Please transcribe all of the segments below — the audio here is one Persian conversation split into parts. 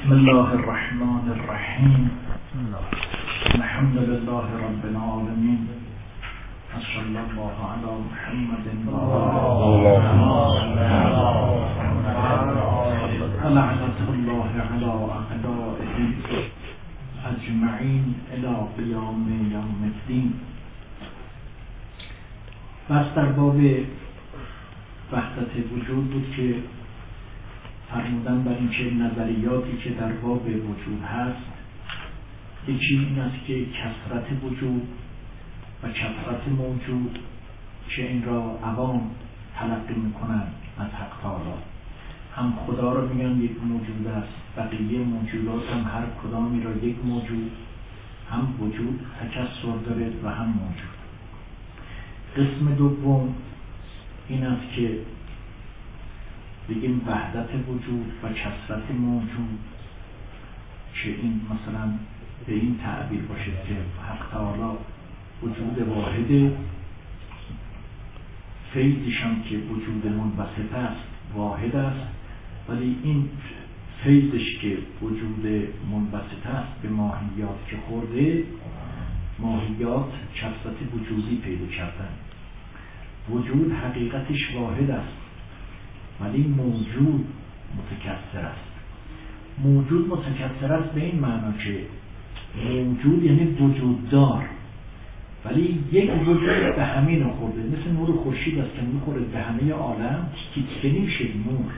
بسم الله الرحمن الرحیم. الحمد لله رب العالمین. صلی الله علی محمد لعنت الله علی اعدائه اجمعین الی قیام یوم الدین. بس در باب وحدت وجود بود که فرمودن بر این که نظریاتی که در باب وجود هست، یکی این است که کثرت وجود و کثرت موجود که این را عوام تلقی میکنند از حق تعالی، هم خدا را میگن یک موجود است، بقیه موجودات هم هر کدامی را یک موجود، هم وجود تکثر دارد و هم موجود. قسم دوم این است که بگیم وحدت وجود و کثرت موجود، که این مثلا به این تعبیر باشه که حق تعالی وجود واحده، فیضش هم که وجود منبسط است واحد است، ولی این فیضش که وجود منبسط است به ماهیات که خورده، ماهیات کثرت وجودی پیدا کردن. وجود حقیقتش واحد است ولی موجود متکثر است. موجود متکثر است به این معنا که موجود یعنی وجوددار، ولی یک وجود به همه نخورده، مثل نور خورشید است که میخوره به همه عالم، که نمیشه نور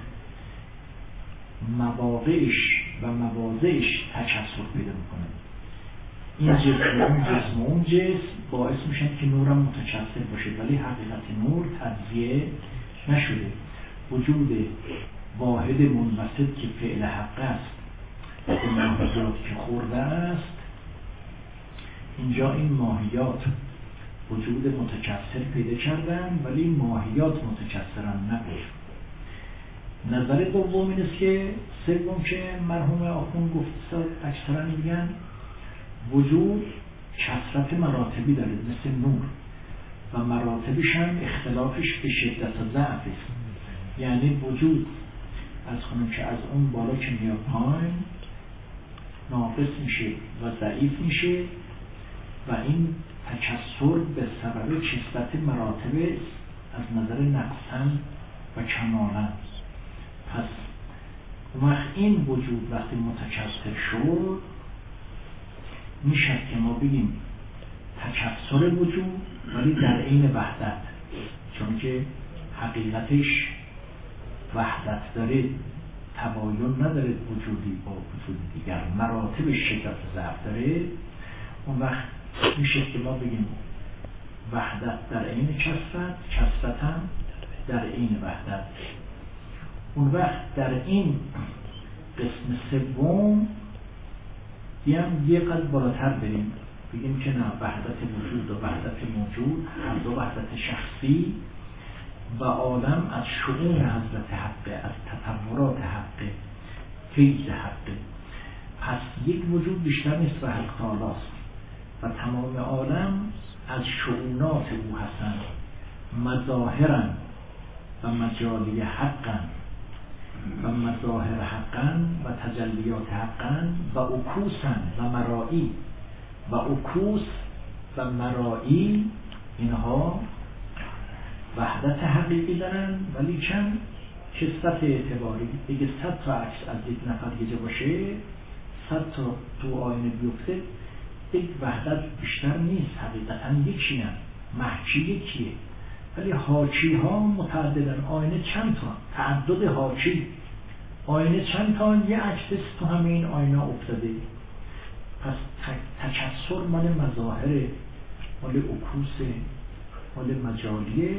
مواقعش و مواضعش تکثر پیدا میکنه. این جسم و اون جسم و اون جسم باعث میشن که نورم متکثر باشه، ولی حقیقت نور تجزیه نشده. وجود واحد منبسط که فعل حق است به ماهیات که خورده است، اینجا این ماهیات وجود متکثر پیدا کردن ولی ماهیات متکثرن نبود. نظر دوم این است که سوم که مرحوم آخوند گفت اکثرا میگن وجود کثرت مراتبی داره مثل نور و مراتبش هم اختلافش به شدت و ضعف است. یعنی وجود از خونم که از اون بالا که میاد پایین ناقص میشه و ضعیف میشه و این تکثر به سبب کثرت مراتب از نظر نقصن و کمالن. پس اون وقت این وجود وقتی متکثر شد میشه که ما بگیم تکثر وجود ولی در عین وحدت، چون که حقیقتش وحدت داره، تباین نداره وجودی با وجود دیگر، مراتب شدت ضعف داره. اون وقت میشه که ما بگیم وحدت در عین کثرت، کثرت هم در عین وحدت. اون وقت در این قسم سوم بیام یه قدر بالاتر بریم، بگیم که نه، وحدت وجود و وحدت موجود هر دو وحدت شخصی و عالم از شؤون حضرت حقه، از تطورات حقه، فیض حقه. پس یک وجود بیشتر نیست و حق تعالی است و تمام عالم از شؤونات او هستند، مظاهرن و مجالی حقن و مظاهر حقن و تجلیات حقن و عکوسن و مرائی و عکوس و مرائی. اینها وحدت حقیقی دارن ولی چند کثرت اعتباری. اگه 100 تا عکس از یک نفر یه جا باشه، 100 تا تو آینه بیفته، یک وحدت بیشتر نیست، حقیقتا یکی هم محکی یکیه، ولی حاکی ها متعددن. آینه چند تا، تعدد حاکی، آینه چند تا، یه عکس تو همین آینه افتاده. پس تکثر مال مظاهر، مال عکوس، مال مجالیه.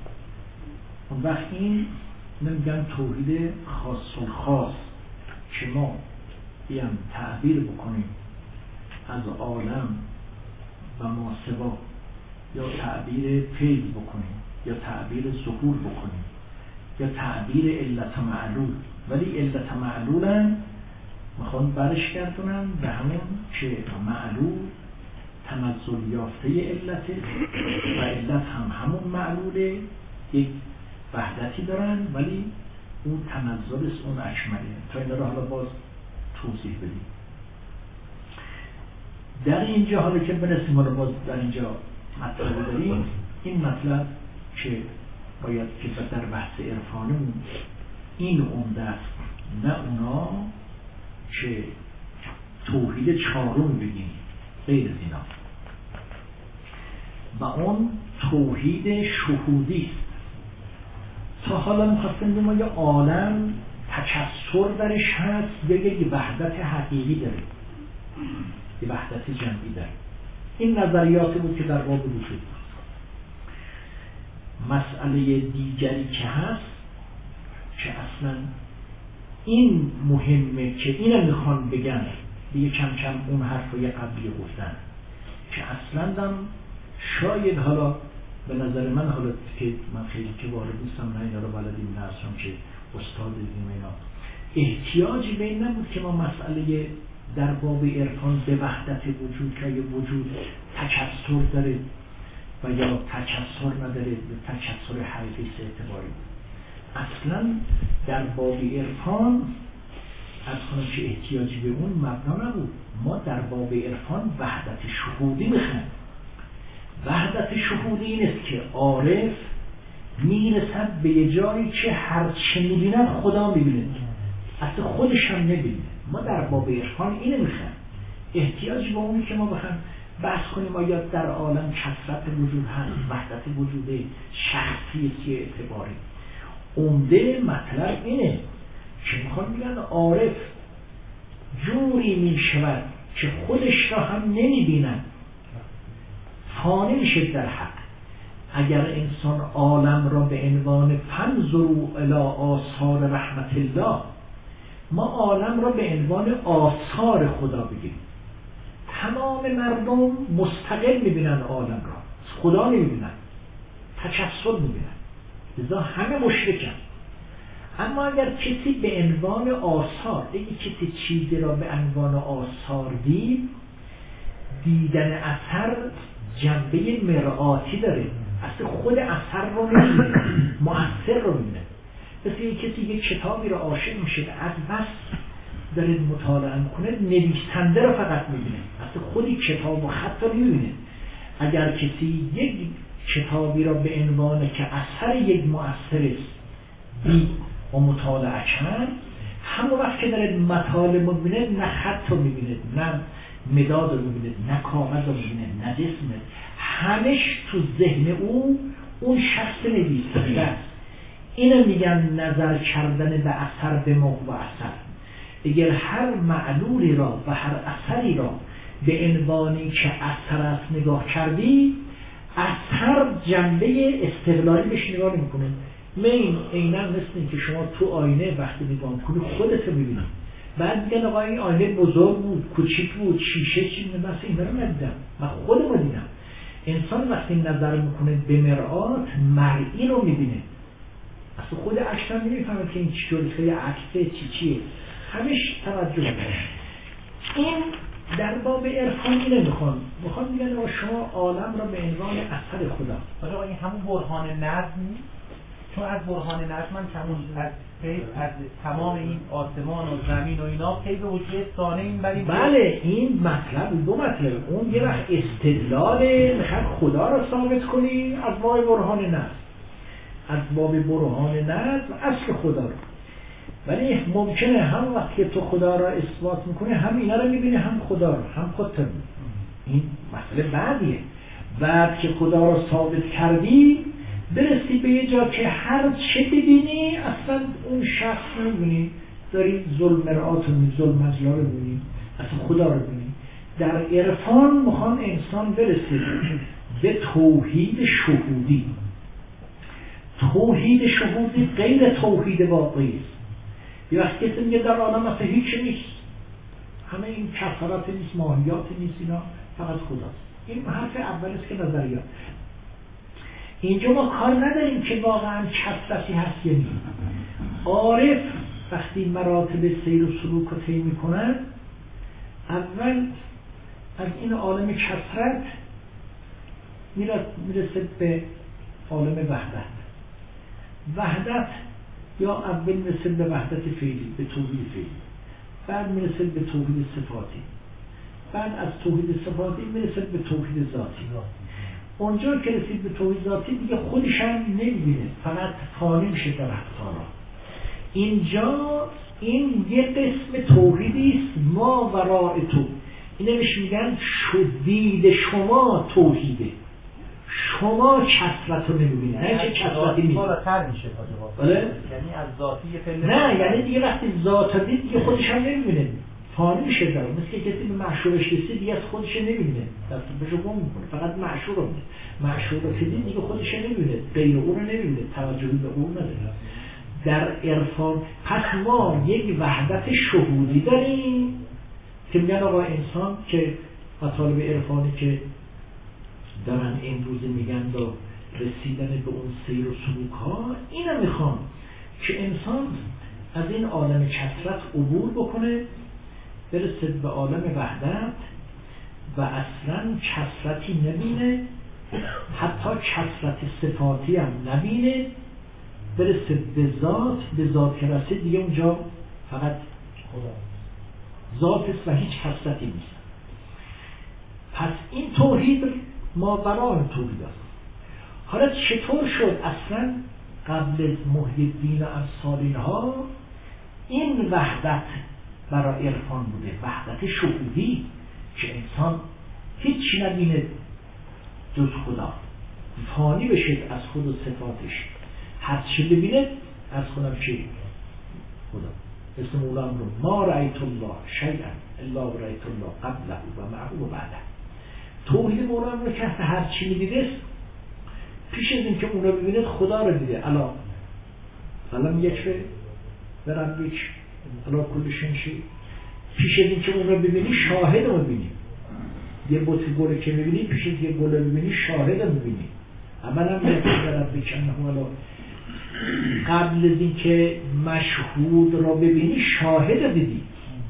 اون وقت این نمیگن توحید خاص الخاص که ما بیام تعبیر بکنیم از عالم و ما سوا، یا تعبیر فیض بکنیم یا تعبیر ظهور بکنیم یا تعبیر علت معلول، ولی علت معلولن میخوان برش گردونن به همون که معلول تنزل یافته علته و علت هم همون معلوله، یک وحدتی دارن ولی اون تنزل است، اون اکمله. تا این را حالا باز توضیح بدیم. در اینجا حالا که برسیم، حالا باز در اینجا مطلب داریم، این مطلب که باید که در بحث عرفانمون این عمده است، نه اونا که توحید چهارم بگیم غیر از اینا، و اون توحید شهودی است. تا حالا می‌خواستیم بگیم یا عالم تکثر درش هست یا یک وحدت حقیقی داره، یک وحدت جمعی داره. این نظریاتی بود که در باب وجود بود. مسئله دیگری که هست که اصلا این مهمه که اینو میخوان بگن، دیگه کم کم اون حرفای قبلی گفتن که اصلا هم شاید حالا به نظر من، حالا که من خیلی که وارد نیستم نه اینا رو بلدیم نه اصلا که استاد دیدیم اینا، احتیاجی به این نبود که ما مسئله در باب عرفان به وحدت وجود که وجود تکثر داره و یا تکثر نداره، تکثر حقیقی اعتباری بود. اصلا در باب عرفان از کنم که احتیاجی به اون مبنا نبود. ما در باب عرفان وحدت شهودی میخوایم. وحدت شهودی این است که عارف میرسد به یه جایی که هر چه میبیند خدا میبینه، اصلا خودش هم نبینه. ما در باب عرفان اینو میخوایم. احتیاج به اونی که ما بخوایم بحث کنیم آیا در عالم کثرت وجود هست، وحدت وجوده، شخصیتی اعتباری. عمده مطلب اینه که میخوان بگن عارف جوری میشود که خودش را هم نمیبیند، فانی میشه در حق. اگر انسان عالم را به عنوان فانظروا الی آثار رحمت الله، ما عالم را به عنوان آثار خدا بگیریم. تمام مردم مستقل میبینن عالم را، خدا نمیبینن، تکثر میبینن، لذا همه مشرکن. اما اگر کسی به عنوان آثار، اگه کسی چیزی را به عنوان آثار دید، دیدن اثر جنبه مرآتی داره، اصلا خود اثر رو نمیبینه، مؤثر رو میبینه. مثل یک کسی یک کتابی را عاشق میشه، از بس داره مطالعه میکنه، نویسنده رو فقط میبینه، اصلا خودی کتاب و خط رو نمیبینه. اگر کسی یک کتابی را به عنوان که اثر یک مؤثر است دید و مطالعه کرد، همون وقت که داره مطالعه میبینه، نه خط رو میبینه، نه مداد رو میبینه، نه کاغذ رو میبینه، نه جسم، همش تو ذهن اون شخص نویسنده است. اینو میگن نظر کردن به اثر به موضوع اثر. اگر هر معلولی را و هر اثری را به عنوانی که اثر است نگاه کردی، اثر جنبه استقلالی بهش نگاه نمی‌کنه. من عیناً مثل این که شما تو آینه وقتی نگاه کنی خودت رو می‌بینی. بعد میگن آقا این آینه بزرگ بود، کوچیک بود، شیشه چی بود، مثلا اینا رو ندیدم، من خودم رو دیدم. انسان وقتی نظر میکنه به مرآت، مرئی رو می‌بینه. اصلا خود عکس هم نمی‌فهمه که این چطوری، خیلی عکسه چیه، همش توجه می‌کنه. این در باب عرفان اینه میخوان میگن با شما عالم را به عنوان اثر خدا. آقا این همون برهان نظم نیست؟ چون از برهان نظم من از تمام این آسمان و زمین و اینا پی به وجود ثانه این بریم. بله، این مطلب دو مطلب. اون یه وقت استدلاله، میخواد خدا را ثابت کنی از باب برهان نظم، از باب برهان نظم اصل خدا را. ولی ممکنه هم وقت که تو خدا را اثبات میکنه هم اینا رو میبینی، هم خدا رو، هم خودت رو. این مسئله بعدیه. بعد که خدا را ثابت کردی برسی به یه جا که هر چه ببینی اصلا اون شخص رو میبینی، داری ظلم مرآت رو میبینی، ظلم مجلا رو میبینی، اصلا خدا رو میبینی. در عرفان میخوان انسان برسه به توحید شهودی. توحید شهودی غیر توحید واقعی است. یه وقت کسی میگه در عالم اصلا هیچ نیست، همه این کفارات نیست، ماهیات نیست، اینا فقط خداست. این حرف اول است که نظریات. اینجا ما کار نداریم که واقعا کثرتی هست یا نیست. عارف وقتی مراتب سیر و سلوک رو طی میکنن، اول از این عالم کثرت میرسه به عالم وحدت یا اول مثل به وحدت فعلی، به توحید فعلی. بعد میرسه به توحید صفاتی، بعد از توحید صفاتی میرسه به توحید ذاتی. اونجا که رسید به توحید ذاتی دیگه خودش هم نمیبینه، فقط فانی میشه در حق تعالی. اینجا این یه قسم توحیدی است ما وراء تو، اینه بهش میگن دید شما توحیده، شما کثرت رو نمیبینه، نه چه کثرتی نیست بالاتر میشه بله؟ یعنی از ذاتی پله نه، یعنی دیگه وقتی ذات دید دیگه خودش هم نمیبینه، فانی میشه داره، مثل که کسی به معشوقش رسید دیگه از خودش نمیبینه، دست بهش گم میکنه، فقط معشوق رو میبینه، معشوق رو دید دیگه خودش نمیبینه، غیر اون رو نمیبینه، توجهی به اون نداره. در عرفان پس ما یک وحدت شهودی داریم که میگن آقا انسان که مطالب عرفانی که دارن این روز میگن و رسیدن به اون سیر و سلوک ها، اینو میخوان که انسان از این عالم کثرت عبور بکنه برسد به عالم وحدت و اصلا کثرتی نبینه، حتی کثرت صفاتی هم نبینه، برسه به ذات که رسید دیگه اونجا فقط ذات است و هیچ کثرتی نیست. پس این توحید ما برای توحید است. حالا چطور شد اصلا قبل از محی الدین و امثال ها این وحدت برای عرفان بوده، وحدت شهودی که انسان هیچ نبینه جز خدا، فانی بشه از خود و صفاتش، هر چی ببینه از خودم چی؟ خدا. اسم مولا رو ما رأیت الله شیئا الا رأیت الله قبله و معه و بعده. توحید مولا رو که هر چی میدیده پیش از این که اون رو ببینید خدا رو دیده. الا فلم یکفه برم بیچ الا کلشن شی، پیش از این که اون رو ببینی شاهد رو ببینی. یه بوت گله که میبینی پیش از یه گله ببینی شاهد رو ببینی. اولا یکفه برم بیچ انه قبل از این که مشهود را ببینی شاهد دیدی.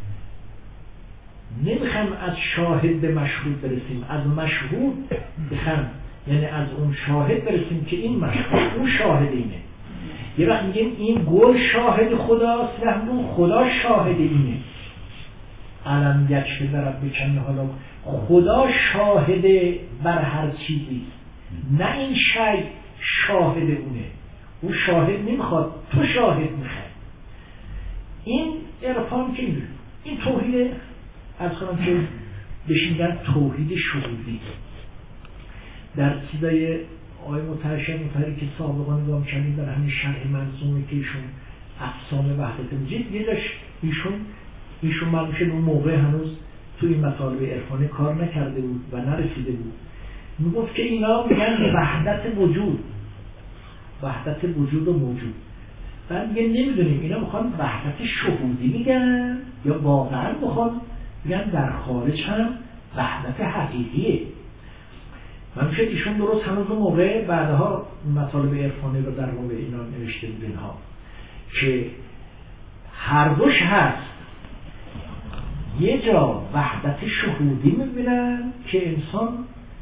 نمیخوام از شاهد به مشهود برسیم، از مشهود بخوام یعنی از اون شاهد برسیم که این مشهود اون شاهد اینه. یه وقت میگیم این گل شاهد خداست و اون خدا شاهد اینه. علم یکشف برب بکنه، حالا خدا شاهد بر هر چیزی، نه این شی شاهد اونه. اون شاهد نمیخواد، تو شاهد میخواد. این عرفان که این توحید از خودم که بشیدن توحید شهودی. در چیزای آقای متحشر که سابقا نگاه کنید در همین شرح منظومه که ایشون اقسام وحدت وجود یه داشت ایشون معلومه اون موقع هنوز تو این مطالب عرفانی کار نکرده بود و نرسیده بود. میگفت که اینا میگن وحدت وجود، وحدت وجود و موجود. بعد میگن نمیدونیم اینا میخوان وحدت شهودی میگن یا واقعا میخوان میگن در خارج هم وحدت حقیقیه. من شد ایشون درست هنوز اون موقع بعدها مطالب عرفانی رو در واقع اینا نوشته بودن ها که هر دوش هست. یه جا وحدت شهودی میبینن که انسان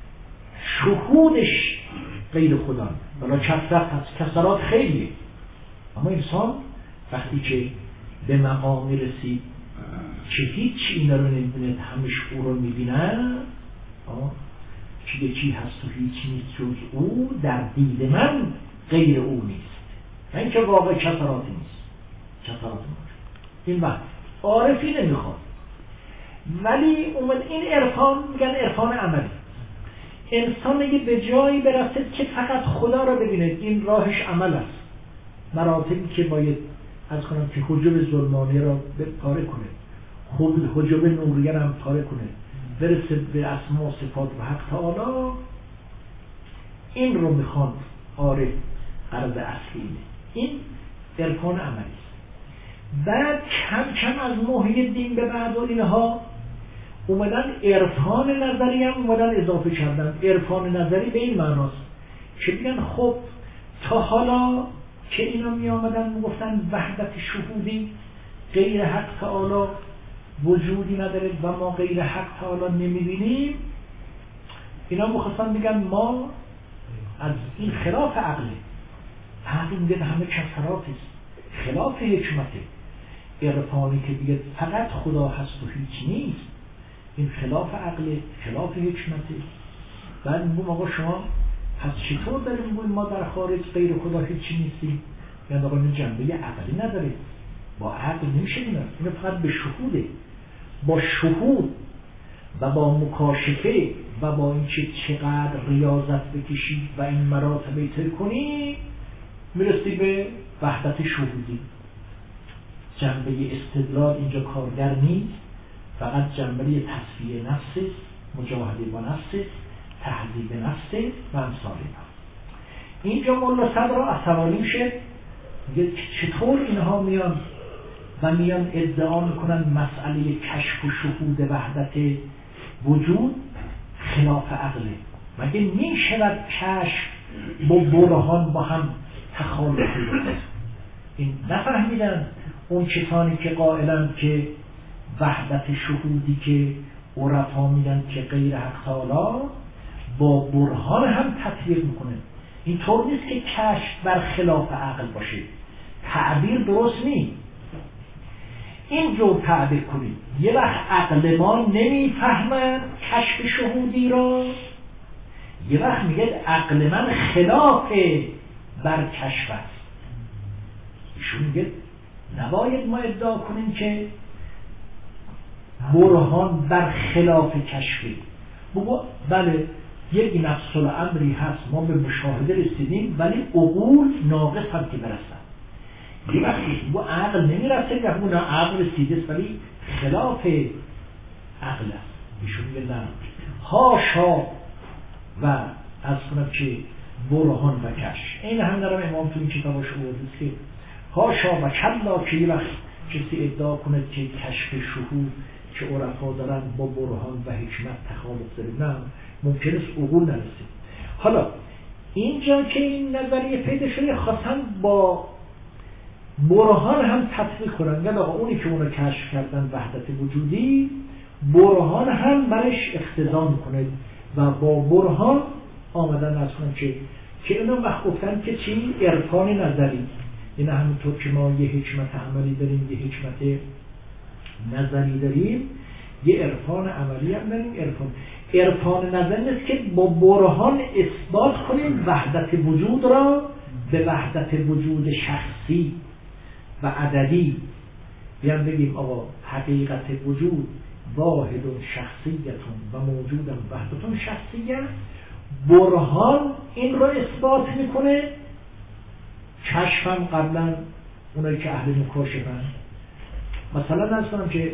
شهودش غیر خدا، بلا کثرت هست، کثرات خیلیه، اما انسان وقتی که به مقامی رسید که هیچ اینا رو نمیبینه، همش او رو میبینن، که یکی هست و هیچ نیست جز او، در دید من غیر او نیست. این که واقع کثراتی نیست، کثرات موجود. این وقت عارفی نمیخواد، ولی اومد این عرفان میگن عرفان عملی. انسان اگه به جایی برسد که فقط خدا رو ببینه، این راهش عمل است. مراتبی که باید از کنم که حجب ظلمانی را پاره کنه، حجب نوریه را هم پاره کنه، برسه به اسما و صفات و حق تعالی، این رو میخوان عارف غرض اصلی این عرفان عملی است. بعد کم کم از محی الدین به بعد و اینها اومدن عرفان نظری هم اومدن اضافه کردن. عرفان نظری به این معناست که میگن خب تا حالا که اینا می آمدن میگفتن وحدت شهودی غیر حق تعالی وجودی نداره و ما غیر حق تعالی نمیبینیم، اینا میخواستن بگن ما از این خلاف عقله، عقل میگه همه کثراتیست، خلاف حکمته. عرفانی که دیگه فقط خدا هست و هیچ نیست، این خلاف عقل، خلاف حکمته. بعد میگم آقا شما پس چطور داریم میگویم ما در خارج غیر خدا هیچی نیستیم؟ یعنی آقا این جنبه عقلی نداره، با عقل نمیشه اینو فقط به شهوده. با شهود و با مکاشفه و با اینکه چقدر ریاضت بکشید و این مراتبه طی کنی میرسی به وحدت شهودی. جنبه استدلال اینجا کارگر نیست، فقط جنبه تصفیه نفس، مجاهده با نفس، تهذیب نفس و امثال اینا. اینجا مولا صدر عصبانی میشه، میگه چطور اینها میان ادعا میکنن مسئله کشف و شهود وحدت وجود خلاف عقله. مگه میشود کشف با برهان با هم تخالف کنند؟ این نفهمیدن اون کسانی که قائلن که وحدت شهودی که عرفا میدن که غیر حق تعالی با برهان هم تطبیق میکنه. این طور نیست که کشف بر خلاف عقل باشه، تعبیر درست نیست. اینجور تعبیر کنید یه وقت عقل ما نمیفهمن کشف شهودی را، یه وقت میگه عقل من خلاف بر کشف است. ایشون میگه نباید ما ادعا کنیم که برهان بر خلاف کشفی. بگو بله یک نفس الامری هست، ما به مشاهده رسیدیم ولی عقول ناقص هم که برسن. یه وقتی با عقل نمیرسه که همون عقل رسیده است ولی خلاف عقل است. ایشون میگه نه، هاشا و از کنم که برهان و کشف. این هم دارم امام تو این کتاباش آورده که هاشا و کلا که یه وقت کسی ادعا کنه که کشف شهود که عرفا دارن با برهان و حکمت تخالف داره، نه، ممکن است عقول نرسه. حالا اینجا که این نظریه پیدا شده خواستن با برهان هم تطبیق کنن، یعنی آقا اونی که اونو کشف کردن وحدت وجودی، برهان هم برش اقتضا میکنه و با برهان آمدن از کنن که اینو وقت گفتن که چی؟ عرفان نظری. این همونطور که ما یه حکمت عملی داریم، یه حکمت نظری داریم، یه عرفان عملی هم داریم. عرفان نظری نیست که با برهان اثبات کنیم وحدت وجود را به وحدت وجود شخصی و عددی. بیان بگیم آقا حقیقت وجود واحد شخصیتون و موجود وحدتون شخصیت. برهان این را اثبات میکنه. کشف هم قبلا اونایی که اهل مکاشفن، مثلا از کنم که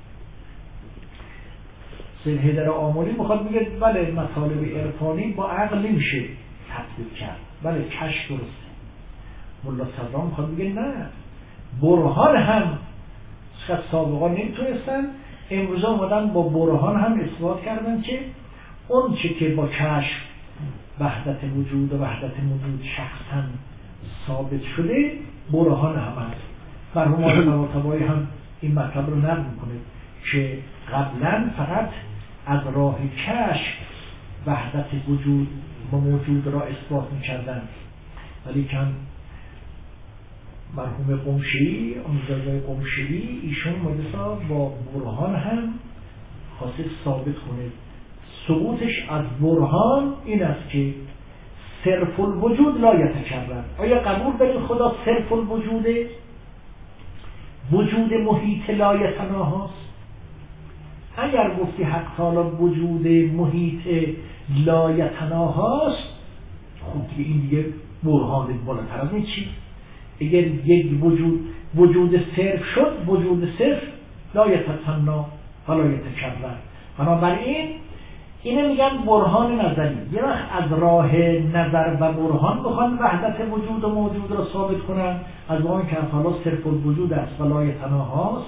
سید حیدر آملی میخواد میگه بله مطالب عرفانی با عقل نمیشه تطبیق کرد، بله کشف درسته. مولا صدرا میخواد میگه نه، برهان هم شاید سابقا نمیتونستن، امروز آمدن با برهان هم اثبات کردن که اون چه که با کشف وحدت وجود و وحدت وجود شخصا ثابت شده برهان هم هست. مرحوم آقای طباطبایی هم این مطلب رو نقل میکنه که قبلا فقط از راه کشف وحدت وجود با موجود را اثبات میکردن، ولی که مرحوم قمشری، امزادای قمشری، ایشون مدرسا با برهان هم خاصه ثابت کنه. ثبوتش از برهان این است که صرف الوجود لا یتکرر. آیا قبول دارید خدا صرف الوجوده؟ وجود محیط لا یتناهاست. اگر گفتی حق تعالی وجود محیط لا یتناهاست، خب این دیگه برهان بالاتر از این چی؟ اگر یک وجود صرف شد، وجود صرف لا یتتنا و لا یتکرر. بنابراین اینه میگن برهان نظری. یه وقت از راه نظر و برهان بخوان وحدت وجود و موجود را ثابت کنن، از آن که حالا صرف الوجود است و لا یتناهاست.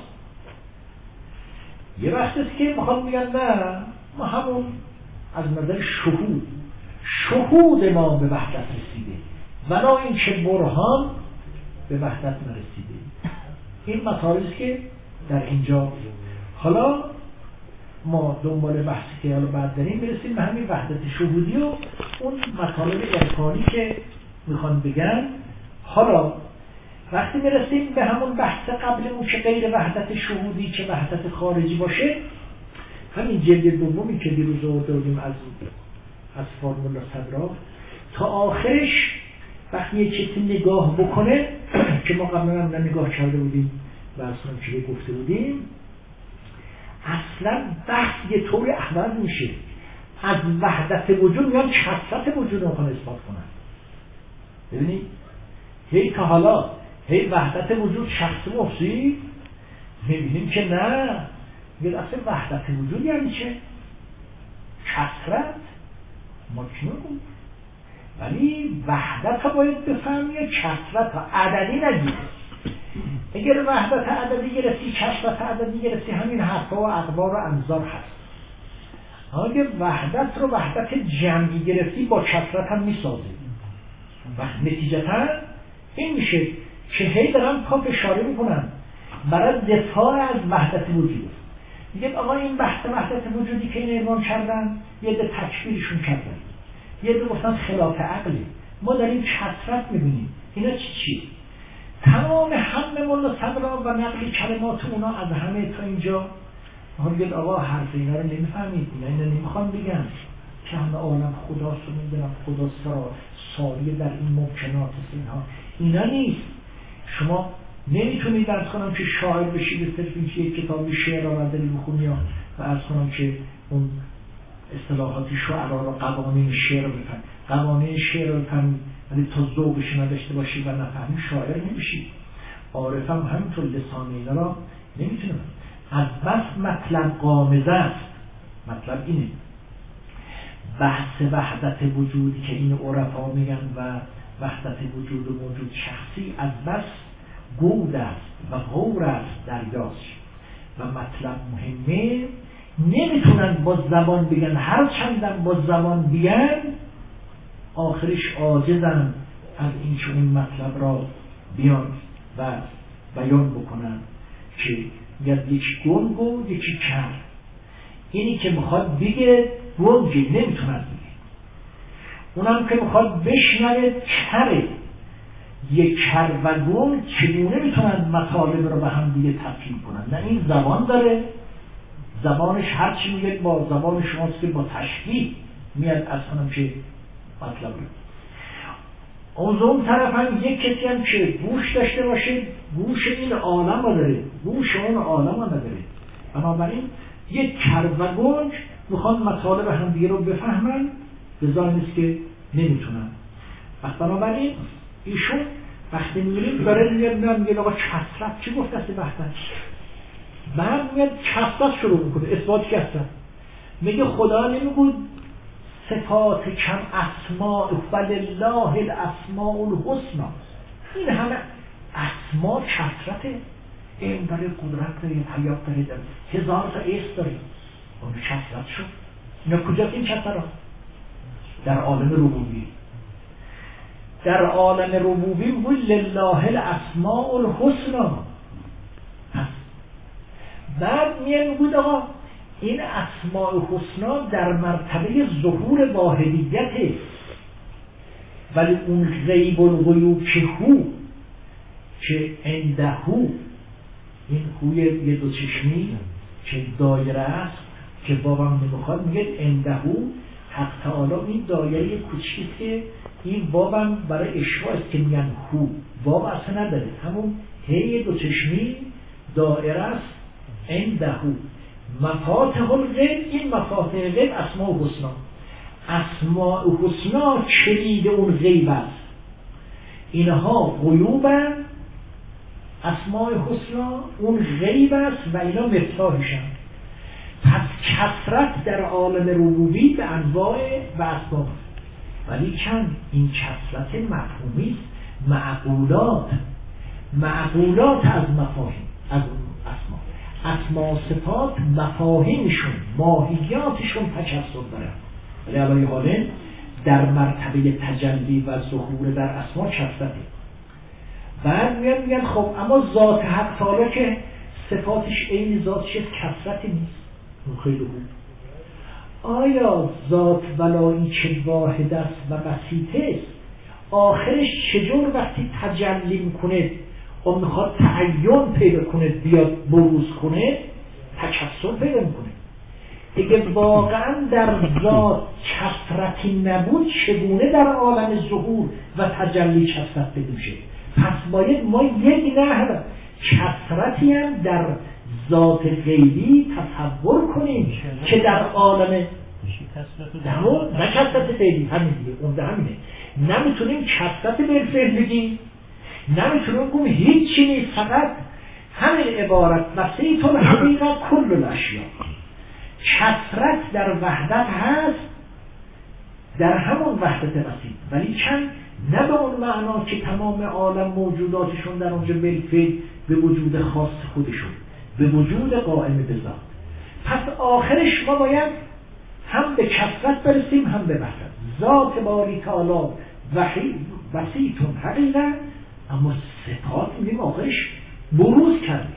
یه وقت است که بخوان میگن نه، ما همون از نظر شهود ما به وحدت رسیده، ولی این که برهان به وحدت نرسیده. این مطالبی است که در اینجا حالا ما دنبال بحثی که حالا بعد داریم برسیم به همین وحدت شهودی و اون مطالب عرفانی که میخوان بگن. حالا وقتی میرسیم به همون بحث قبلمون که غیر وحدت شهودی که وحدت خارجی باشه، همین جلد دومی که دیروز آوردیم از فرمول صدرا تا آخرش، وقتی یه چیزی نگاه بکنه که ما قبلا هم نگاه کرده بودیم و اصلا چیزی گفته بودیم، اصلا بحث یه طور عوض میشه. از وحدت وجود میان کثرت وجود رو میخوان اثبات کنن. ببینید هی تا حالا هی وحدت وجود شخص مفسی، میبینیم که نه، میگه اصلا وحدت وجود یعنی چه؟ کثرت مکنون بود، ولی وحدت ها باید بفهمی، کثرت ها عددی نگید. اگر وحدت عددی گرفتی، کثرت عددی گرفتی، همین حرفا و اقوار و انظار هست. اگر وحدت رو وحدت جمعی گرفتی، با کثرت هم میسازی. وقت نتیجتا این میشه که هی دارن پا فشاری میکنن برای دفاع از وحدت وجود. میگه آقا این بحث وحدت وجودی که این عنوان کردن، یه ده تکفیرشون کردن، یه ده گفتن خلاف عقله، ما داریم کثرت میبینیم. اینا چی؟ تمام هم ملا صدرا و نقل کلمات اونا از همه تا اینجا. ما میگه آقا حرف اینا رو نمیفهمید، اینا نمیخوان بگن که همه عالم خداست و میدونم خدا ساری در این ممکنات اینها. اینا نیست. شما نمیتونید درس کنم که شاعر بشید صرف این که یک کتابی شعر آورده بخونی و از کنم که اون اصطلاحاتی شعرا رو قوانین شعر رو بفهمید. قوانین شعر رو بفهمید ولی تا ذوقش نداشته باشید و نفهمید شاعر نمیشید. عارف هم همینطور لسان اینا را نمیتونه. از بس مطلب غامضه است. مطلب اینه بحث وحدت وجودی که این عرفا میگن و وحدت وجود و موجود شخصی از بس گود است و غور است دریاست و مطلب مهمه، نمیتونن با زبان بگن، هر چندم با زبان بگن آخرش عاجزن از این که اون مطلب را بیان و بیان بکنن که یکی گنگ و یکی کر. اینی که میخواد بگه گنگه نمیتونن بگه، اونم که میخواد بشنوه کره. یک کر و گنگ چگونه میتونن مطالب رو به هم دیگه تفکیک کنن؟ نه این زبان داره، زبانش هرچی میگه با زبان شماست که با تشبیه میاد اصلا که مطلب رو. اون طرف هم یک کسی هم که گوش داشته باشه، گوش این عالم رو داره، گوش اون عالم رو نداره. بنابراین یک کر و گنگ میخوان مطالب هم دیگه رو بفهمن، بذار نیست که نمیتونن. بنابراین ایشون وقتی میگه داره میگه آقا کثرت چی گفت است وحدت؟ بعد میاد کثرت شروع میکنه، اثبات کثرت. میگه خدا نمیگه صفات کم اسماء ولله الاسماء الحسنی. این همه اسما کثرته، این داره قدرت داره، حیات داره، هزار تا اسم داره، اون کثرت شد. اینا کجاست این کثرت؟ در عالم ربوبی. در عالم ربوبی بود لله الاسماء الحسنی. بعد میان بود آقا این اسماء حسنا در مرتبه ظهور واحدیته، ولی اون غیب الغیوب که هو که عنده هو، این هوی یه دو چشمی که دایره است که بابم نمیخواد، میگه عنده هو حق تعالی این دایره کوچیکی که این بابم برای اشواست که میگن هو، باب اصلا نداره، همون هی دو چشمی دایره است عنده هو. مفاتح الغیب، این مفاتح الغیب اسماء حسنا. اسماء حسنا کلید اون غیب است. اینها غیوبن، اسماء حسنا اون غیب است و اینا مفتاحشن. پس کثرت در عالم ربوبی به انواع و اسباب، ولی چند این کثرت مفهومی معقولات از مفاهیم، از اسما. اسما صفات مفاهیمشون، ماهیاتشون تکثر داره، ولی علی حال در مرتبه تجلی و ظهور در اسما کثرته. بعد میگن خب اما ذات حق تعالی که صفاتش عین ذاتش کثرتی نیست، اون خیلی بود. آیا ذات ولایی که واحد است و بسیطه است، آخرش چجور وقتی تجلی میکنه اون میخواد تعین پیدا کنه، بیاد بروز کنه، تکثر پیدا میکنه. اگه واقعا در ذات کثرتی نبود چگونه در عالم ظهور و تجلی کثرت پیدا میشه؟ پس باید ما یک نحو کثرتی هم در ذات غیبی تصور کنیم که در عالم نه کثرت غیبی، همین دیگه، اون همینه. نمیتونیم کثرت بالفعل بگیم، نمیتونیم بگیم هیچی نیست، فقط همین عبارت بسیط الحقیقت کل الاشیاء. کثرت در وحدت هست، در همون وحدت بسیط، ولی چند نه به اون معنا که تمام عالم موجوداتشون در اونجا بالفعل به وجود خاص خودشون، به وجود قائم به ذات. پس آخرش ما باید هم به کثرت برسیم هم به وحدت. ذات باری تعالی بسیطون حقیقت، اما صفات میگیم آخرش بروز کردیم.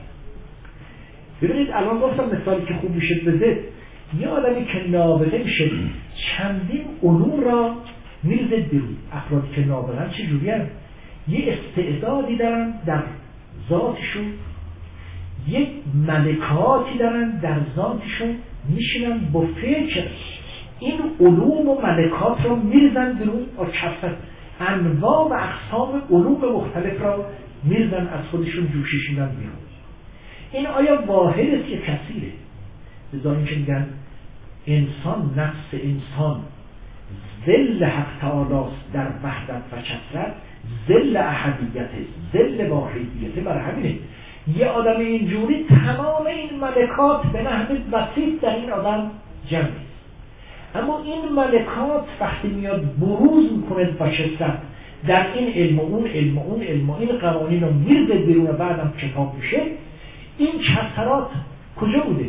ببینید الان گفتم مثالی که خوب میشه بزد، یه آدمی که نابغه میشه چندین علوم را میرزد بیرون. افرادی که نابغه چه جوری هست؟ یه استعدادی دارن در ذاتشون، یک ملکاتی دارن در ذاتشون، میشینن با فکر این علوم و ملکات را میرزن بیرون، کثرت انواع و اقسام علوم مختلف را میرزن از خودشون جوششیدن بیرون. این آیا واحد است یا کثیره؟ بذار این که میگن انسان، نفس انسان ذل حق تعالی در وحدت و کثرت، ذل احدیت، ذل واحدیت. برای همینه یه آدم اینجوری تمام این ملکات به نحو بسیط در این آدم جمع است. اما این ملکات وقتی میاد بروز میکنه با کثرت در این علم و اون علم و اون علم و این قوانین رو میرزه بیرون و بعدم کتاب میشه، این کثرات کجا بوده؟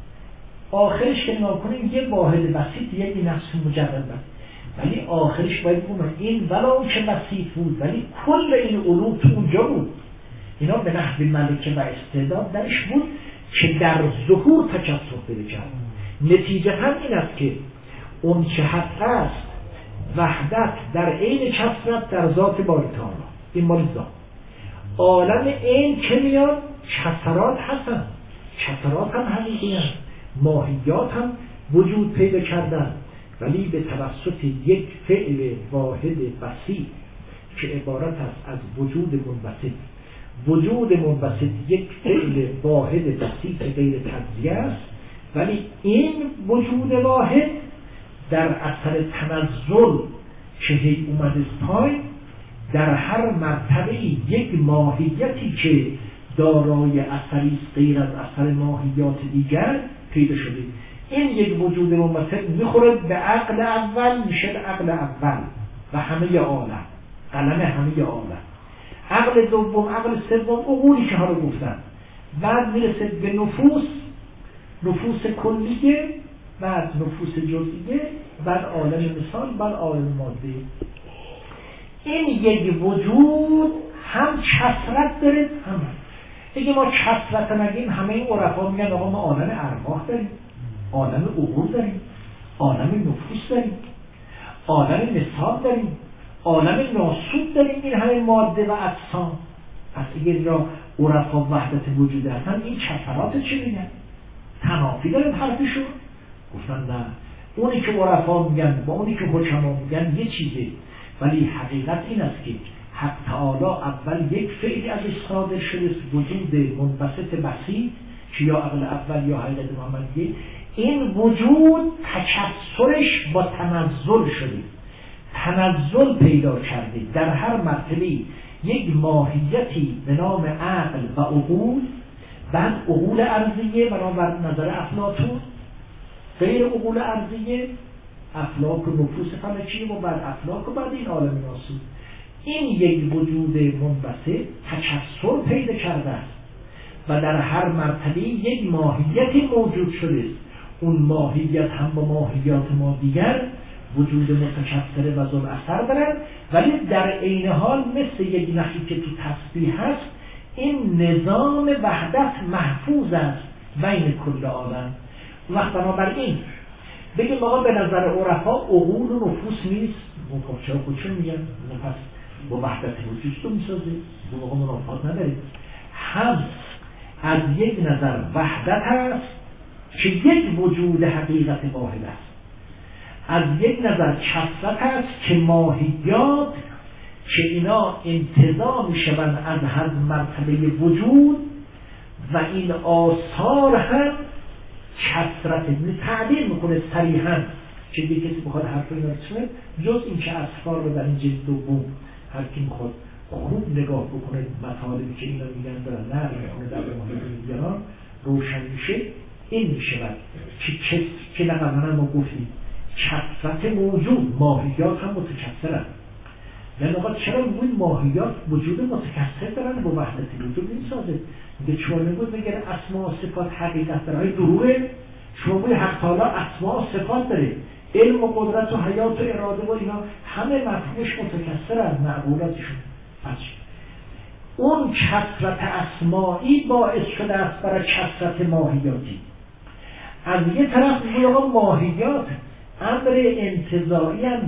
آخرش که ناکنیم یه واحد بسیط، یک نفس مجرد است، ولی آخرش باید بگم این ولو که بسیط بود ولی کل این علوم تو اونجا بود. اینا به نحو ملکه و استعداد درش بود که در ظهور تکثر پیدا کرد. نتیجه هم این است که اون که حق است وحدت در عین کثرت در ذات باری تعالی، این مال ذات. عالم این که میاد کثرات هستن، کثرات هم حقیقی هستن، ماهیات هم وجود پیدا کردن، ولی به توسط یک فعل واحد بسیط که عبارت است از وجود منبسط. وجود منبسط یک فعل واحد بسیط غیر تجزیه است، ولی این وجود واحد در اثر تنزل که هی اومده پایین، در هر مرتبه یک ماهیتی که دارای اثری است غیر از اثر ماهیات دیگر پیدا شده. این یک وجود منبسط میخوره به عقل اول، میشه عقل اول و همه عالم، قلم همه عالم. عقل دوم، عقل سوم، عقولی که ها رو گفتن. بعد میرسه به نفوس کلیه، بعد نفوس جزئیه، بعد عالم مثال، بعد عالم ماده. این یک وجود هم کثرت داره، هم اگه ما کثرت نگیم همه این عرفا میگن آقا ما عالم ارواح داریم، عالم عقول داریم، عالم نفوس داریم، عالم مثال داریم، عالم ناسود داریم. این همه ماده و اجسام. پس اگه را عرفا وحدت وجود هستن، این کثرات چی میگن؟ تنافی دارن حرفشون؟ گفتن نه، اونی که عرفا میگن با اونی که حکما میگن یه چیزه، ولی حقیقت این است که حق تعالی اول یک فعلی ازش صادر شده، وجود منبسط بسیط که یا عقل اول یا حقیقت محمدیه. این وجود تکثرش با تنزل شده، تنزل پیدا کرده در هر مرتبه یک ماهیتی به نام عقل و عقول، بعد عقول ارضیه بنابر نظر افلاطون، غیر عقول ارضیه افلاک و نفوس فلکیه، و بعد افلاک و بعد این عالم ناسود. این یک وجود منبسط تکثر پیدا کرده است و در هر مرتبه یک ماهیتی موجود شده است. اون ماهیت هم با ماهیات ما دیگر وجود متکثر و ذو اثر دارد، ولی در عین حال مثل یک نخی که تو تسبیح هست، این نظام وحدت محفوظ است بین کل عالم. وقت بنابراین بگیم آقا به نظر عرفا عقول و نفوس نیست، چرا خودشون میگن؟ پس با وحدت وجود رو میسازه، دو موقع منافات نداره. هم از یک نظر وحدت هست که یک وجود حقیقت واحد است، از یک نظر کثرت هست که ماهیات که اینا انتزاع میشوند از هر مرتبه وجود و این آثار هم کثرت تعبیر میکنه صریحا که دیگه کسی بخواد حرف اینا بچنه جز این که اسفار رو در این جلد دوم هر کی میخواد خوب نگاه بکنه مطالبی که اینا میگن دارن نقل میکنه در محیط دیگران روشن میشه. این میشود که نقدرن ما گفتیم کثرت موجود ماهیات هم متکثرن. یعنی آقا چرا میگوید ماهیات وجود متکثر دارن با وحدت وجود میسازه؟ میگه چون میگوید مگر اسما و صفات حقیقت داره های دروغه؟ شما میگوید حق تعالی اسما و صفات داره، علم و قدرت و حیات و اراده و اینا همه مفهومش متکثرن معقولاتشون. پس اون کثرت اسمایی باعث شده است برای کثرت ماهیاتی. از یه طرف میگوید آقا ماهیات امر انتزاعی هم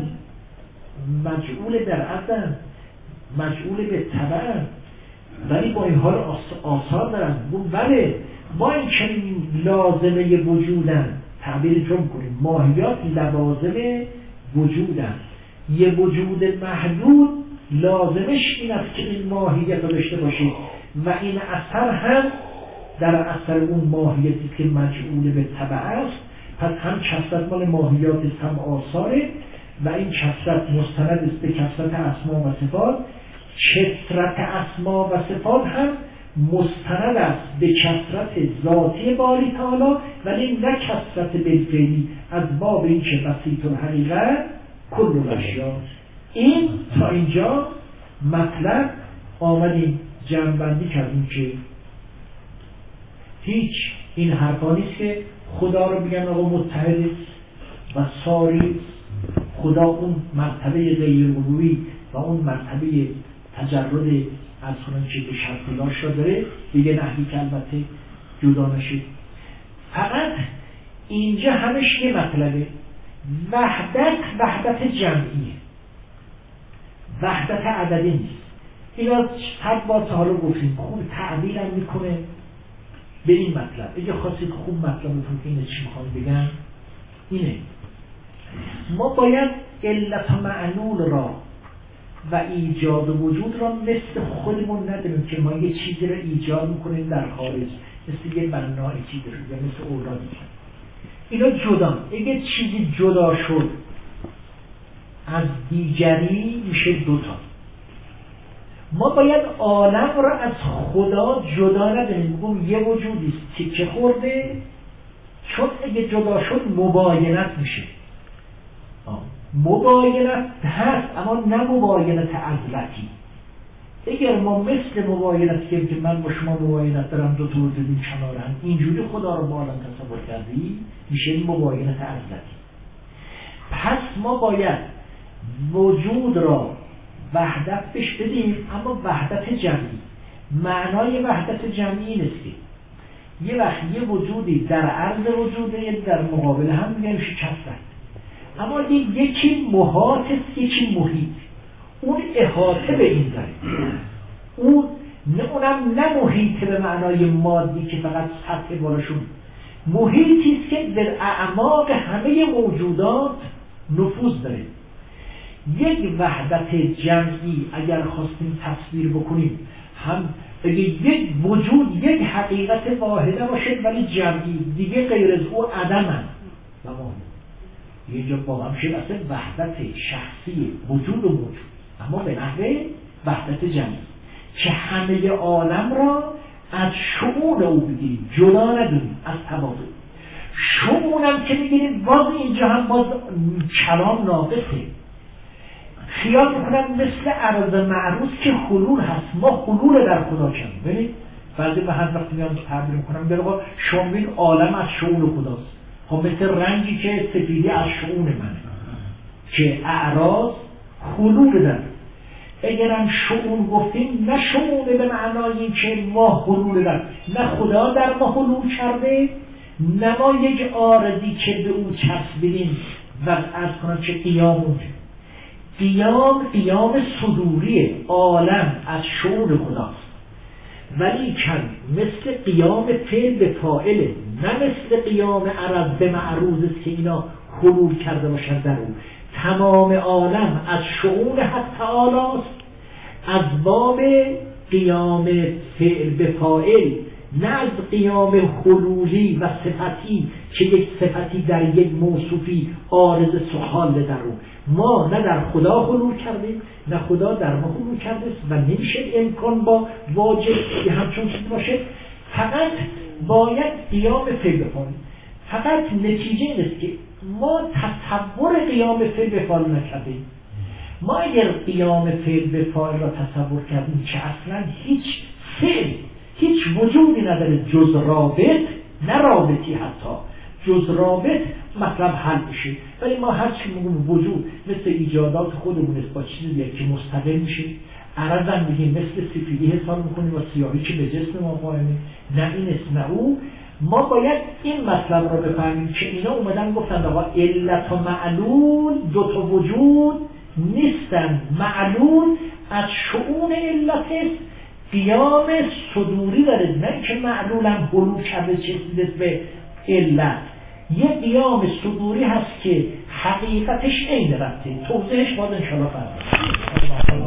مجعول در عدن، مجعول به تبع، ولی با این حال آثار دارن. بله با این چنین لازمه وجودن تعبیر جمع کنیم، ماهیات لوازم وجودن. یه وجود محدود لازمش این است که این ماهیت رو داشته باشید و این اثر هم در اثر اون ماهیتی که مجعول به تبع است. پس هم کثرت مال ماهیات هم آثاره و این کثرت مستند است به کثرت اسما و صفات. کثرت اسما و صفات هم مستند است به کثرت ذاتی باری تعالی ولی نه کثرت بالفعلی از باب این که بسیط الحقیقت کل الاشیاء. این تا اینجا مطلب آمدیم جمع‌بندی کردیم که هیچ این حرفا نیست که خدا رو بگن آقا متحد و ساری. خدا اون مرتبه غیرالوهی و اون مرتبه تجرد از خونم که به شرطلاش را داره دیگه نحوی که البته جدا نشید. فقط اینجا همش یه مطلبه، وحدت جمعیه، وحدت عددی نیست. اینا صد بار تا حالا گفتیم خوب تعبیر هم میکنه به این مطلب. اگه خواستید خوب مطلب بکنید اینه چی میخوام بگم اینه ما باید علت و معلول را و ایجاد وجود را مثل خودمون نداریم که ما یه چیزی را ایجاد میکنیم در خارج مثل یه بنای چیزی رو یا مثل اولادی. اینا جدا، اگه چیزی جدا شد از دیگری میشه دوتا. ما باید عالم را از خدا جدا نداریم، بگم یه وجودی تیکه خورده، چون اگه جدا شد مباینت میشه. مباینت هست اما نه مباینت عزلتی. اگر ما مثل مباینت که من با شما مباینت دارم دو تا وجود این کنارن اینجوری خدا رو با عالم تصور کردی میشه این مباینت عزلتی. پس ما باید وجود را وحدت بهش بدیم اما وحدت جمعی. معنای وحدت جمعی نیست که یه وقت یه وجودی در عرض وجوده در مقابل هم میگن شکستن، اما یکی محاط است یکی محیط. اون احاطه به این داره، اونم نه محیط به معنای مادی که فقط سطح بالاشون، محیطی است که در اعماق همه موجودات نفوذ داره. یک وحدت جمعی اگر خواستیم تصویر بکنیم هم اگه یک وجود یک حقیقت واحده باشه ولی جمعی دیگه غیر از او عدمن و اینجا با هم شد اصلا وحدت شخصی وجود و موجود اما به نحوه وحدت جمعی که همه عالم را از شؤون او بگیریم جدا ندونیم از تبادل. شؤونم که بگیریم باز اینجا هم باز کلام ناقصه. خیال میکنم مثل عرض معروض که حلول هست، ما حلول در خدا کنیم. ببینید بعضی به هر وقت میان تعبیر میکنم بگم شما ببین عالم از شؤون خداست. خب مثل رنگی که سفیدی از شؤون منه که اعراض حلول داره. اگرم شؤون گفتیم نه شؤون به معنای این که ما حلول داره، نه خدا در ما حلول کرده نه ما یک عارضی که به او چسبیدیم و از کنم که قیامون قیام صدوری عالم از شعور خداست، ولی کن مثل قیام فعل به فاعله، نه مثل قیام عرض به معروض است که اینا حلول کرده باشند در اون. تمام عالم از شعور حق تعالی است، از باب قیام فعل به فاعل، نه از قیام حلولی و صفتی که یک صفتی در یک موصوفی عارض سحال در اون. ما نه در خدا حلول کردیم نه خدا در ما حلول کرده است و نمیشه امکان با واجب که همچون چیز باشه. فقط باید قیام فعل به فاعل. فقط نتیجه این است که ما تصور قیام فعل به فاعل نکردیم. ما اگر قیام فعل به فاعل را تصور کردیم که اصلا هیچ فعل هیچ وجودی نداره جز رابط، نه رابطی حتی جز رابط مطلب حل بشه، ولی ما هر چی میگیم وجود مثل ایجادات خودمون است با چیزی که مستقل میشه. عرضم میگیم مثل سفیدی حساب میکنیم و سیاهی که به جسم ما قائمه، نه این است نه او. ما باید این مطلب را بفهمیم که اینا اومدن گفتن آقا علت و معلول دو تا وجود نیستن، معلول از شؤون علت است، قیام صدوری داره، نه که معلولم حلول کرده چیزی به علت. یه قیام صدوری هست که حقیقتش عین ربطه، توضیحش باید انشاءالله فردا.